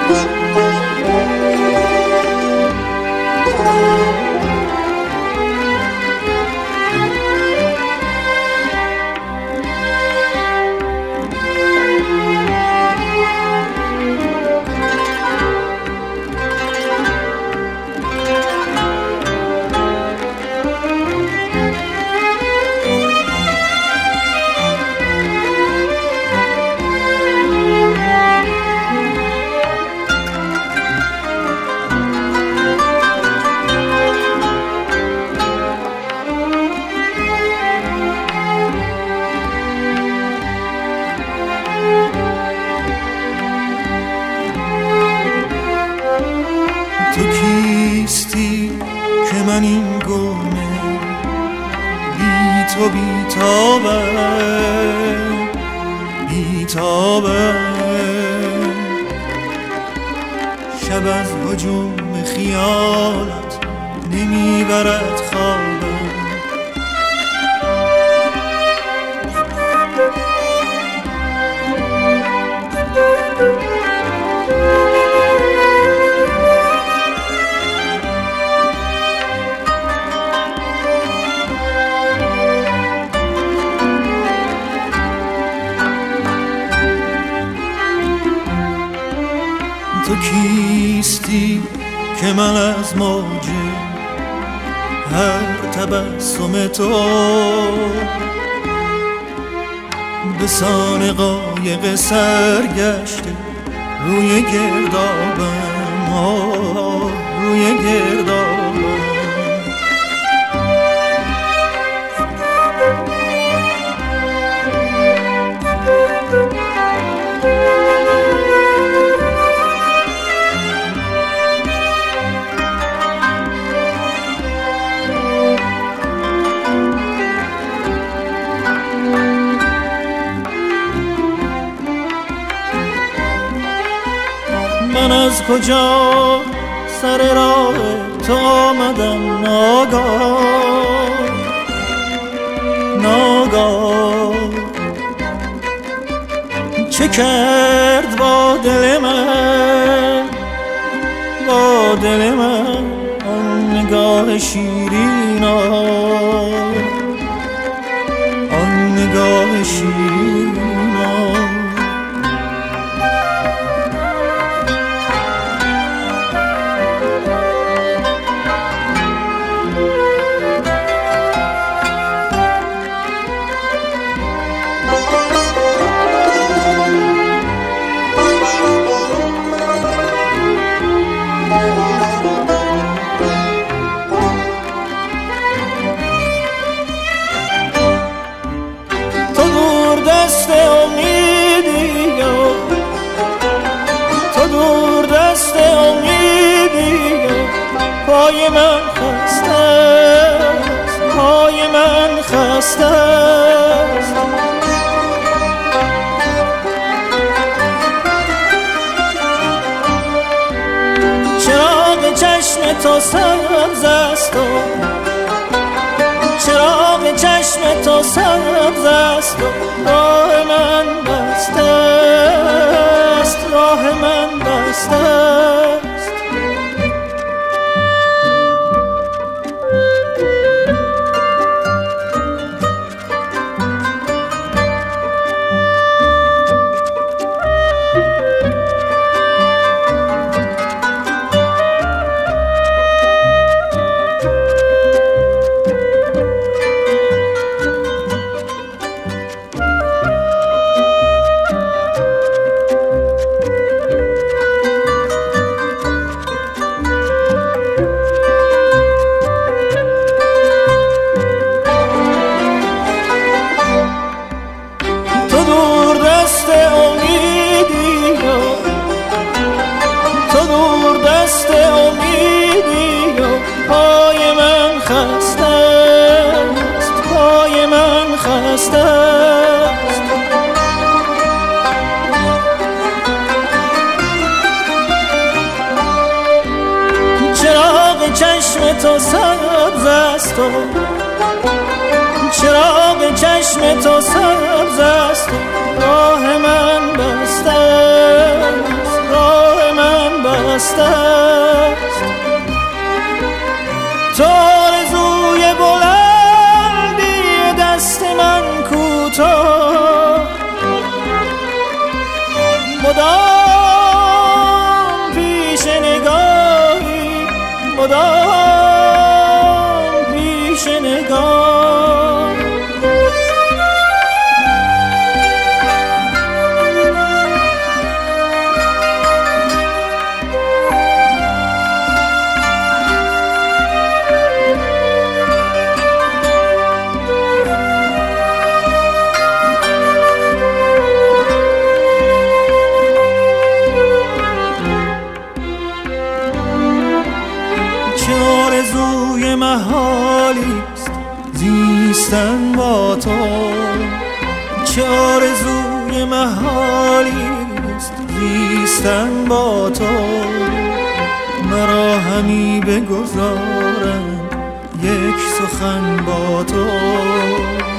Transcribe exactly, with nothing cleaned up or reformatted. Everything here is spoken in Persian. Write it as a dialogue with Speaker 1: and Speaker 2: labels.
Speaker 1: تو کیستی که من این گونه بی تو بی تابم بی تابم شب از هجوم خیالت نمیبرد خوابم تو کیستی که من از موج هر تبسم تو به سان قایق سرگشته روی گردابم آه روی گردابم من از کجا سر راه تو آمدم ناگاه ناگاه چه کرد با دل من با دل من آن نگاه شیرین آن نگاه شیرین دست امیدی تو دور دست امیدی پای من خسته است پای من خسته است چراغ چشم تو سبز است و چراغ چشم تو سبز است و راه من بسته است راه من بسته است چراغ چشم تو سبز است و چراغ چشم تو سبز است و راه من بسته است راه من دست است، تو آرزوی بلندی دست من کوتاه، مدام پیش نگاهی، مدام پیش نگاه. آرزوی محالیست زیستن با تو، چه آرزوی محالیست زیستن با تو. مرا همی بگذارم یک سخن با تو.